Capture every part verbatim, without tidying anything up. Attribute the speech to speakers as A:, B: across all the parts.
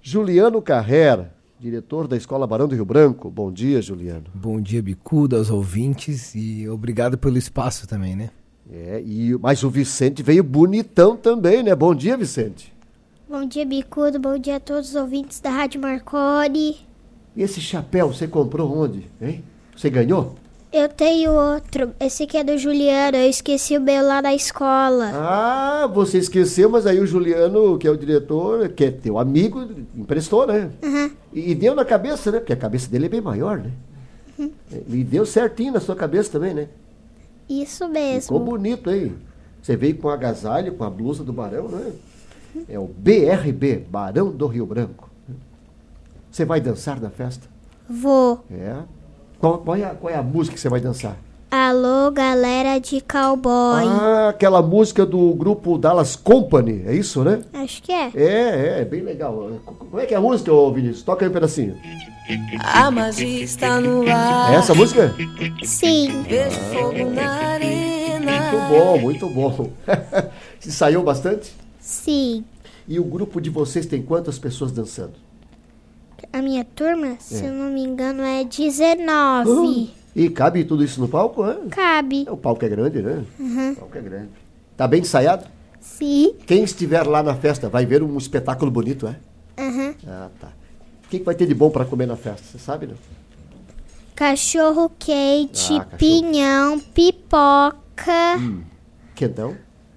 A: Juliano Carrera, diretor da Escola Barão do Rio Branco. Bom dia, Juliano.
B: Bom dia, Bicuda, aos ouvintes, e obrigado pelo espaço também, né?
A: É, e, mas o Vicente veio bonitão também, né? Bom dia, Vicente.
C: Bom dia, Bicudo. Bom dia a todos os ouvintes da Rádio Marconi.
A: E esse chapéu você comprou onde, hein? Você ganhou?
C: Eu tenho outro. Esse aqui é do Juliano. Eu esqueci o meu lá na escola.
A: Ah, você esqueceu, mas aí o Juliano, que é o diretor, que é teu amigo, emprestou, né?
C: Uhum.
A: E, e deu na cabeça, né? Porque a cabeça dele é bem maior, né? Uhum. E deu certinho na sua cabeça também, né?
C: Isso mesmo.
A: Ficou bonito, hein? Você veio com agasalho, com a blusa do Barão, né? É o B R B, Barão do Rio Branco. Você vai dançar na festa?
C: Vou.
A: É. Qual, qual, é a, qual é a música que você vai dançar?
C: Alô, galera de cowboy.
A: Ah, aquela música do grupo Dallas Company, é isso, né?
C: Acho que é.
A: É, é, bem legal. Como é que é a música, ô Vinícius? Toca aí um pedacinho.
D: A magia está no ar.
A: É essa a música?
C: Sim.
D: Vejo fogo na arena.
A: Muito bom, muito bom. Se saiu bastante?
C: Sim.
A: E o grupo de vocês tem quantas pessoas dançando?
C: A minha turma, se eu não me engano, é dezenove.
A: Ah, e cabe tudo isso no palco, né?
C: Cabe.
A: O palco é grande, né?
C: Uhum.
A: O palco é grande. Tá bem ensaiado?
C: Sim.
A: Quem estiver lá na festa vai ver um espetáculo bonito, é?
C: Uhum.
A: Ah, tá. O que, que vai ter de bom para comer na festa? Você sabe, né?
C: Cachorro quente,
A: Ah, cachorro.
C: pinhão, pipoca.
A: Hum. Quentão?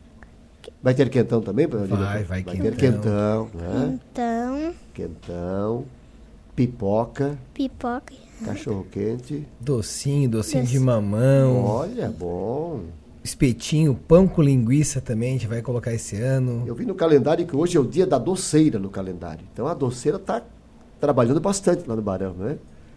A: Vai ter quentão também? Vai,
B: vai,
A: vai
B: quentão.
A: ter quentão, né?
C: Então,
A: Quentão, pipoca,
C: pipoca.
A: cachorro quente.
B: Docinho, docinho de
C: Doce.
B: mamão,
A: Olha, bom.
B: espetinho, pão com linguiça também, a gente vai colocar esse ano.
A: Eu vi no calendário que hoje é o dia da doceira no calendário. Então a doceira está trabalhando bastante lá no Barão, né?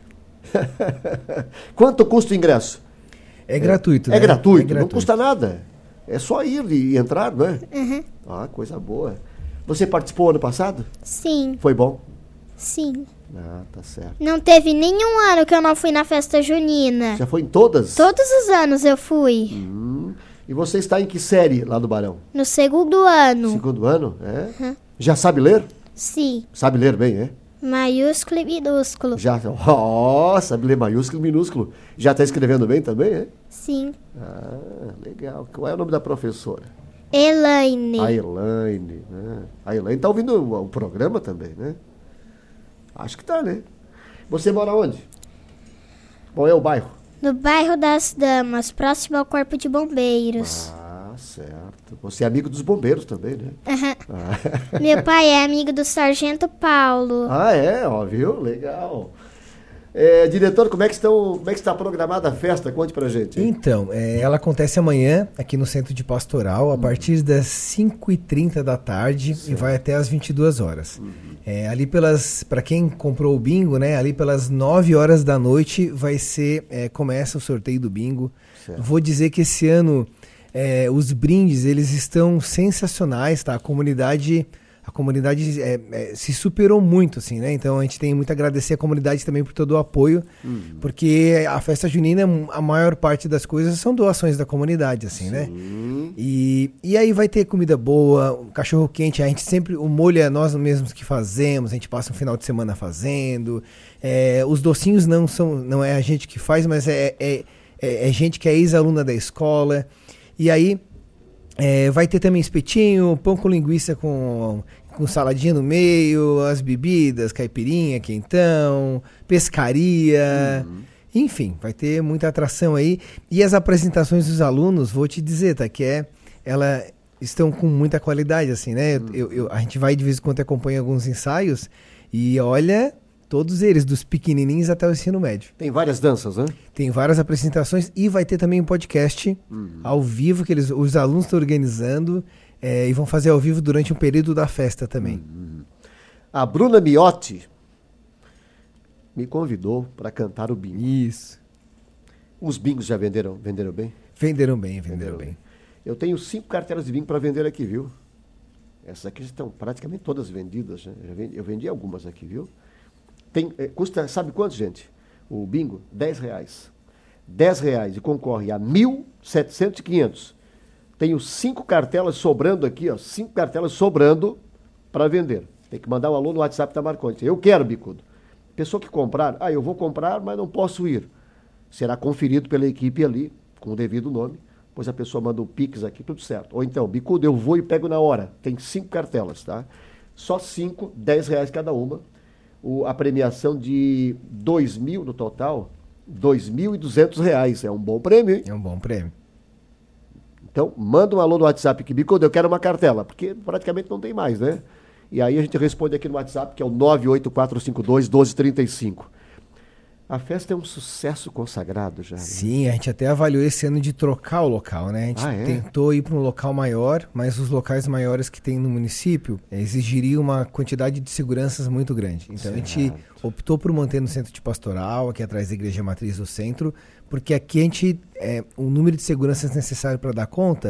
A: Quanto custa o ingresso?
B: É gratuito,
A: É
B: né?
A: gratuito,
B: É
A: não custa nada. É só ir e entrar, não é?
C: Uhum.
A: Ah, coisa boa. Você participou ano passado?
C: Sim,
A: Foi bom?
C: sim.
A: Ah, tá certo.
C: Não teve nenhum ano que eu não fui na festa junina.
A: Já foi em todas?
C: Todos os anos eu fui.
A: Hum. E você está em que série lá do Barão?
C: No segundo ano.
A: Segundo ano? É? Já sabe ler?
C: Sim.
A: Sabe ler bem, é?
C: Maiúsculo e minúsculo.
A: Já. Ó, sabe ler maiúsculo e minúsculo. Já está escrevendo bem também, é?
C: Sim.
A: Ah, legal. Qual é o nome da professora?
C: Elaine.
A: A Elaine, né? A Elaine está ouvindo o, o programa também, né? Acho que tá, né? Você mora onde? Qual é o bairro?
C: No bairro das Damas, próximo ao Corpo de Bombeiros.
A: Ah, certo. Você é amigo dos bombeiros também, né?
C: Aham.
A: Ah,
C: Meu pai é amigo do Sargento Paulo.
A: ah é? Ó, viu? Legal. É, diretor, como é que estão, como é que está programada a festa? Conte pra gente. hein?
B: Então, é, ela acontece amanhã aqui no Centro de Pastoral, a partir das cinco e trinta da tarde e vai até as vinte e duas horas. É, ali pelas, para quem comprou o bingo, né, ali pelas nove horas da noite vai ser, é, começa o sorteio do bingo.
A: Certo.
B: Vou dizer que esse ano é, os brindes, eles estão sensacionais, tá? A comunidade... A comunidade é, é, se superou muito, assim, né? Então a gente tem muito a agradecer a comunidade também por todo o apoio, uhum. porque a festa junina, a maior parte das coisas são doações da comunidade, assim, Sim. né? E, e aí vai ter comida boa, um cachorro quente, a gente sempre, o molho é nós mesmos que fazemos, a gente passa um final de semana fazendo, é, os docinhos não são, não é a gente que faz, mas é, é, é, é gente que é ex-aluna da escola, e aí... É, vai ter também espetinho, pão com linguiça com, com saladinha no meio, as bebidas, caipirinha, quentão, pescaria, uhum. enfim, vai ter muita atração aí. E as apresentações dos alunos, vou te dizer, tá, que é, ela estão com muita qualidade, assim, né? Uhum. Eu, eu, a gente vai de vez em quando acompanha alguns ensaios e olha... Todos eles, dos pequenininhos até o ensino médio.
A: Tem várias danças, né?
B: Tem várias apresentações e vai ter também um podcast uhum. ao vivo que eles, os alunos estão organizando é, e vão fazer ao vivo durante um período da festa também.
A: Uhum. A Bruna Miotti me convidou para cantar o bingo.
B: Isso.
A: Os bingos já venderam, venderam bem?
B: Venderam bem, venderam, venderam bem.
A: bem. Eu tenho cinco cartelas de bingo para vender aqui, viu? Essas aqui estão praticamente todas vendidas. Né? Eu, vendi, eu vendi algumas aqui, viu? Tem, é, custa, sabe quanto, gente? O bingo? dez reais. dez reais e concorre a mil, setecentos e quinhentos. Tenho cinco cartelas sobrando aqui, ó. Cinco cartelas sobrando para vender. Tem Tem que mandar um alô no WhatsApp da Marconi. Eu quero, Bicudo. Pessoa que comprar, ah, eu vou comprar, mas não posso ir. Será conferido pela equipe ali, com o devido nome. Pois a pessoa manda um Pix aqui, tudo certo. Ou então, Bicudo, eu vou e pego na hora. Tem cinco cartelas, tá? Só cinco, dez reais cada uma. O, a premiação de dois mil no total, dois mil e duzentos reais. É um bom prêmio, hein?
B: É um bom prêmio.
A: Então, manda um alô no WhatsApp que Bicudo, eu quero uma cartela, porque praticamente não tem mais, né? E aí a gente responde aqui no WhatsApp, que é o nove oito quatro cinco dois, um dois três cinco. A festa é um sucesso consagrado já. Né?
B: Sim, a gente até avaliou esse ano de trocar o local, né? A gente
A: ah, é?
B: tentou ir para um local maior, mas os locais maiores que tem no município eh, exigiriam uma quantidade de seguranças muito grande. Então certo. A gente optou por manter no centro de pastoral, aqui atrás da igreja matriz do centro, porque aqui a gente, é, o número de seguranças necessário para dar conta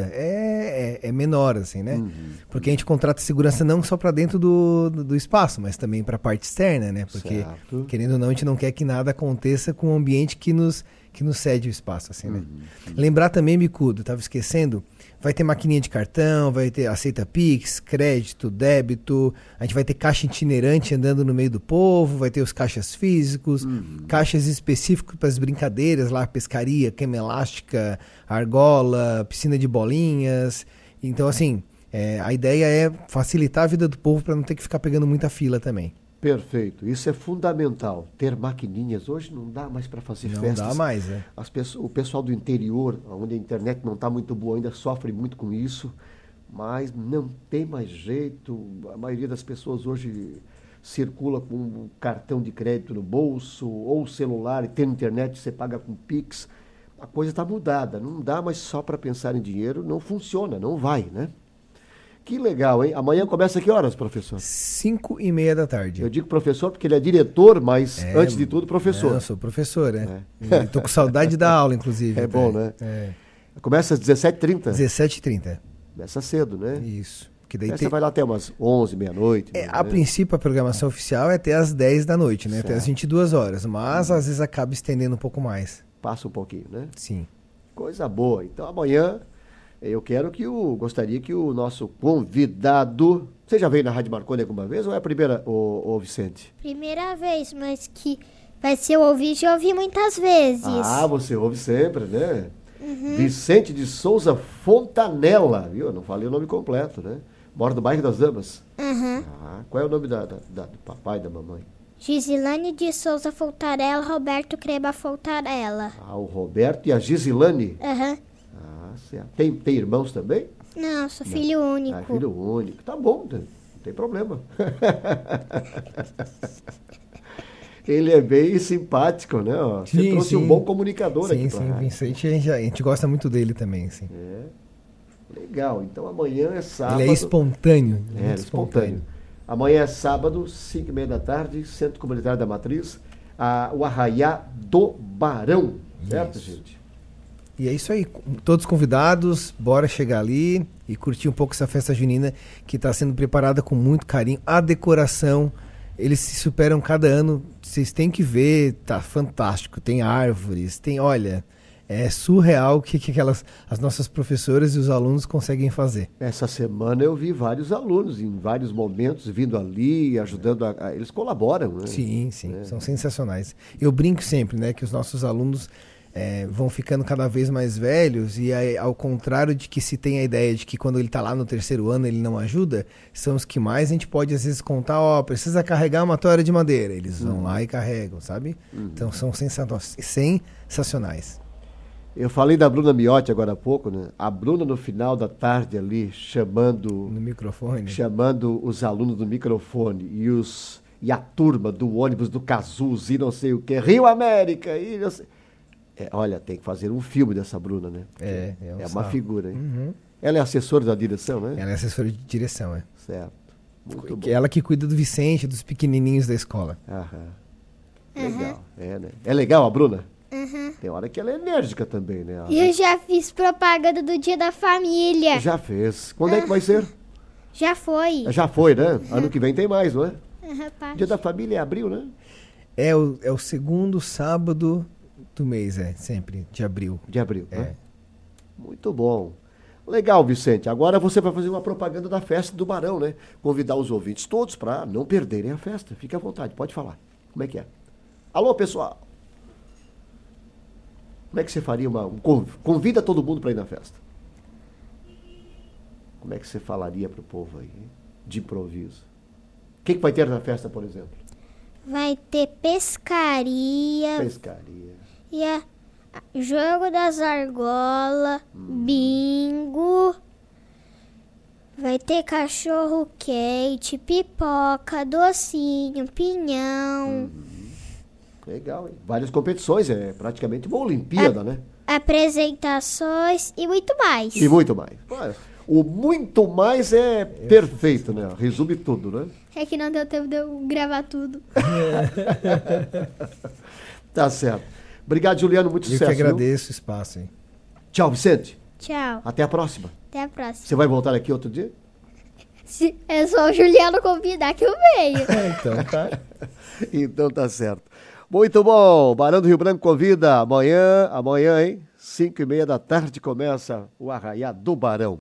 B: é, é, é menor, assim, né? Uhum. Porque a gente contrata segurança não só para dentro do, do, do espaço, mas também para a parte externa, né? Porque, certo. Querendo ou não, a gente não quer que nada aconteça com o ambiente que nos, que nos cede o espaço, assim, né? Uhum. Lembrar também, Bicudo, estava esquecendo, vai ter maquininha de cartão, vai ter aceita Pix, crédito, débito, a gente vai ter caixa itinerante andando no meio do povo, vai ter os caixas físicos, uhum. caixas específicos para as brincadeiras lá, pescaria, cama elástica, argola, piscina de bolinhas. Então, assim, é, a ideia é facilitar a vida do povo para não ter que ficar pegando muita fila também.
A: Perfeito, isso é fundamental, ter maquininhas. Hoje não dá mais para fazer
B: não
A: festas.
B: Não dá mais, né?
A: As pessoas, o pessoal do interior, onde a internet não está muito boa ainda, sofre muito com isso, mas não tem mais jeito. A maioria das pessoas hoje circula com um cartão de crédito no bolso, ou celular, e tem internet, você paga com Pix. A coisa está mudada, não dá mais só para pensar em dinheiro, não funciona, não vai, né? Que legal, hein? Amanhã começa que horas, professor?
B: Cinco e meia da tarde.
A: Eu digo professor porque ele é diretor, mas é, antes de tudo professor.
B: É, eu sou professor, né? É. Estou com saudade da aula, inclusive.
A: É
B: até.
A: bom, né?
B: É.
A: Começa às dezessete e trinta?
B: dezessete e trinta.
A: Começa cedo, né?
B: Isso. Que daí
A: tem...
B: Você
A: vai lá até umas onze, meia-noite.
B: É,
A: né?
B: A princípio, a programação oficial é até às dez da noite, né?
A: Certo.
B: Até às vinte e duas horas. Mas, às vezes, acaba estendendo um pouco mais.
A: Passa um pouquinho, né?
B: Sim.
A: Coisa boa. Então, amanhã... Eu quero que o, gostaria que o nosso convidado... Você já veio na Rádio Marconi alguma vez ou é a primeira, ô, ô Vicente?
C: Primeira vez, mas que vai ser ouvir, já ouvi muitas vezes.
A: Ah, você ouve sempre, né?
C: Uhum.
A: Vicente de Souza Fontanella, viu? Eu não falei o nome completo, né? Mora no bairro das Damas.
C: Uhum.
A: Ah, qual é o nome da, da, da, do papai e da mamãe?
C: Gisilane de Souza Fontanella, Roberto Creba Fontanella.
A: Ah, o Roberto e a Gisilane?
C: Aham. Uhum.
A: Certo. Tem, tem irmãos também?
C: Não, sou filho não. único.
A: Ah, filho único. Tá bom, não tem problema. Ele é bem simpático, né? Ó, você sim, trouxe sim. um bom comunicador
B: sim,
A: aqui
B: pra Sim, sim, Vicente, a gente, a gente gosta muito dele também, sim.
A: É. Legal. Então amanhã é sábado.
B: Ele é espontâneo.
A: É, é espontâneo. espontâneo. Amanhã é sábado, cinco e meia da tarde, Centro Comunitário da Matriz, a, o Arraiá do Barão. Certo, isso. gente?
B: E é isso aí, todos convidados, bora chegar ali e curtir um pouco essa festa junina que está sendo preparada com muito carinho. A decoração, eles se superam cada ano, vocês têm que ver, tá fantástico, tem árvores, tem, olha, é surreal o que, que aquelas, as nossas professoras e os alunos conseguem fazer.
A: Essa semana eu vi vários alunos em vários momentos vindo ali, ajudando, a, a, eles colaboram, né?
B: Sim, sim, é. São sensacionais. Eu brinco sempre, né, que os nossos alunos... É, vão ficando cada vez mais velhos e aí, ao contrário de que se tem a ideia de que quando ele está lá no terceiro ano ele não ajuda, são os que mais a gente pode às vezes contar, ó, precisa carregar uma toalha de madeira, eles vão uhum. lá e carregam, sabe? Uhum. Então são sensacionais.
A: Eu falei da Bruna Miotti agora há pouco, né? A Bruna no final da tarde ali chamando
B: no microfone,
A: chamando os alunos do microfone e os e a turma do ônibus do Cazuz e não sei o que, Rio América e não sei... É, olha, tem que fazer um filme dessa Bruna, né?
B: É, é, um
A: é uma figura, hein?
B: Uhum.
A: Ela é assessora da direção, né?
B: Ela é assessora de direção, é.
A: Certo. Muito
B: que
A: bom.
B: Ela que cuida do Vicente, dos pequenininhos da escola.
A: Aham.
C: Uhum.
A: Legal. É, né? É legal a Bruna?
C: Uhum.
A: Tem hora que ela é enérgica também, né? Ela...
C: Eu já fiz propaganda do Dia da Família.
A: Já fez. Quando uhum. é que vai ser?
C: Já foi.
A: Já foi, né? Uhum. Ano que vem tem mais, não é?
C: Uhum,
A: Dia da Família é abril, né?
B: É o, é o segundo sábado do mês, é, sempre, de abril.
A: De abril,
B: é.
A: né? Muito bom. Legal, Vicente. Agora você vai fazer uma propaganda da festa do Barão, né? Convidar os ouvintes todos para não perderem a festa. Fique à vontade, pode falar. Como é que é? Alô, pessoal. Como é que você faria uma... Um, convida todo mundo para ir na festa. Como é que você falaria para o povo aí, hein? De improviso? O que, que vai ter na festa, por exemplo?
C: Vai ter pescaria.
A: Pescaria.
C: E a, a- jogo das argolas,
A: Hum.
C: bingo. Vai ter cachorro quente, pipoca, docinho, pinhão.
A: Legal, hein? Várias competições, é praticamente uma Olimpíada, né?
C: Apresentações e muito mais.
A: E muito mais. Olha, o muito mais é perfeito, né? Resume tudo, né?
C: É que não deu tempo de eu gravar tudo.
A: Tá certo. Obrigado, Juliano. Muito
B: Eu
A: sucesso.
B: que
A: viu?
B: agradeço o espaço, hein?
A: Tchau, Vicente.
C: Tchau.
A: Até a próxima.
C: Até a próxima.
A: Você vai voltar aqui outro dia?
C: Se é só o Juliano convidar que eu venho.
B: Então tá.
A: Então tá certo. Muito bom. Barão do Rio Branco convida amanhã, amanhã, hein? Cinco e meia da tarde começa o Arraiá do Barão.